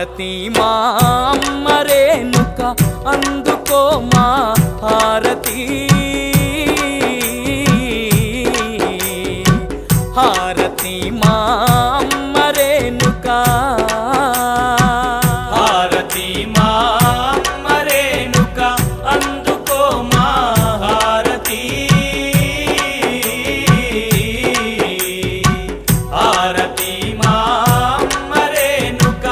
హారతి మా అమ్మ రేణుక అందుకో మా హారతి హారతి మా అమ్మ రేణుక హారతి మా అమ్మ రేణుక అందుకో మా హారతి హారతి మా అమ్మ రేణుక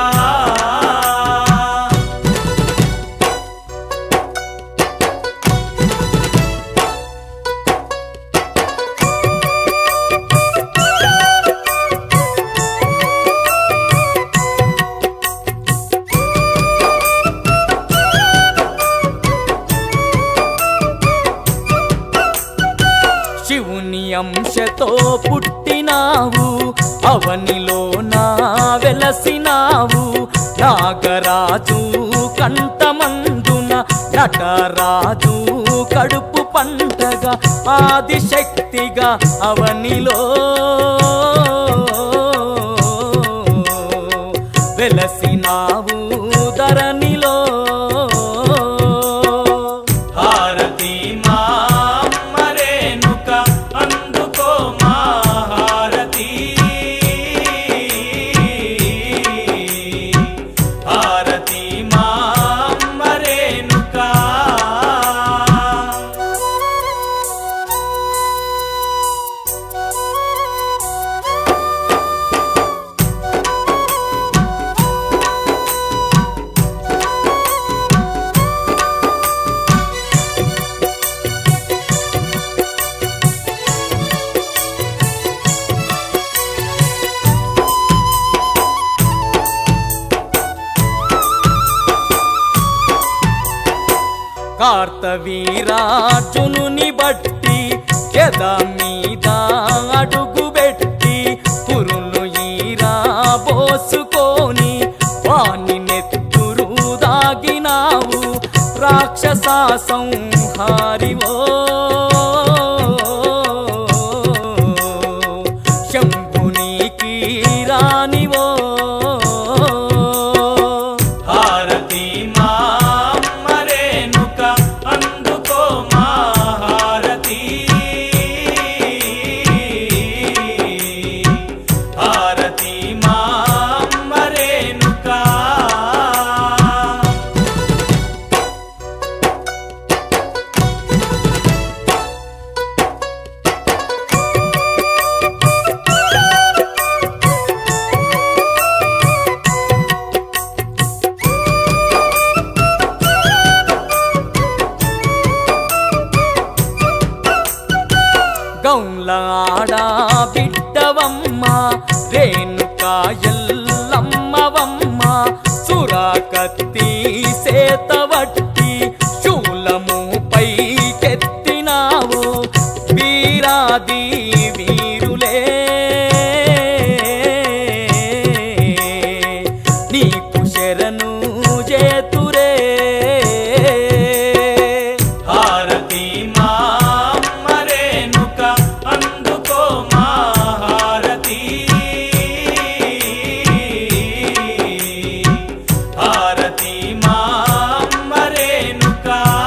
శివుని అంశతో పుట్టినావు అవనిలో నా వెలసినావు నాగరాజు కంఠమందున నటరాజు కడుపు పంటగా ఆదిశక్తిగా అవనిలో వెలసినావు ధరణిలో హారతి మా అమ్మ రేణుక అందుకో మా హారతి హారతి మా అమ్మ రేణుక కార్తవీరార్జునుని బట్టి గద మీద అడుగుబెట్టి పురులు ఈరా పోసుకొని వాణి నెత్తురు దాగినావు రాక్షస సంహారివో శంభునికి రానివో హారతి మా అమ్మ రేణుక అందుకో మా హారతి హారతి మా అమ్మ రేణుక గౌలాడ బిడ్డవమ్మ రేణుక ఎల్లమ్మవమ్మ సురాకత్తి సేతవట్టి శూలము పైకెత్తినావు వీరాది వీరులే నీకు శరణు చేతురే హారతి మా అమ్మ రేణుక అందుకో మా హారతి హారతి మా అమ్మ రేణుక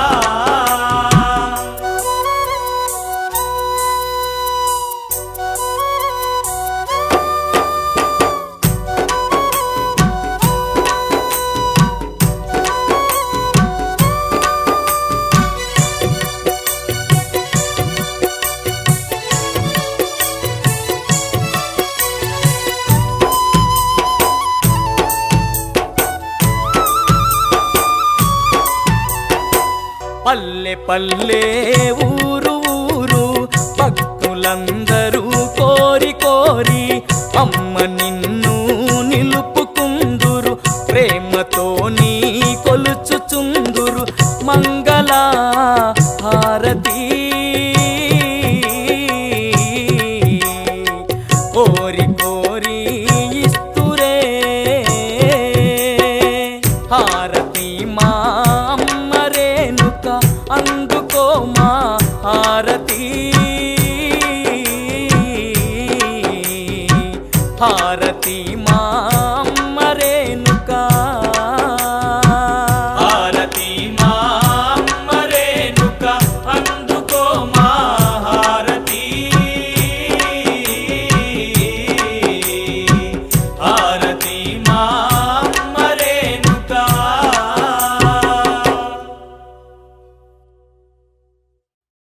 పల్లె పల్లె ఊరు ఊరు భక్తులందరూ కోరి కోరి అమ్మ నిన్ను నిలుపుకుందురు ప్రేమతో నీ కొలుచుచుందురు మంగళ హారతి కోరి కోరి ఇస్తురే హారతి మా అమ్మ రేణుక అందుకో మా హారతి హారతి మా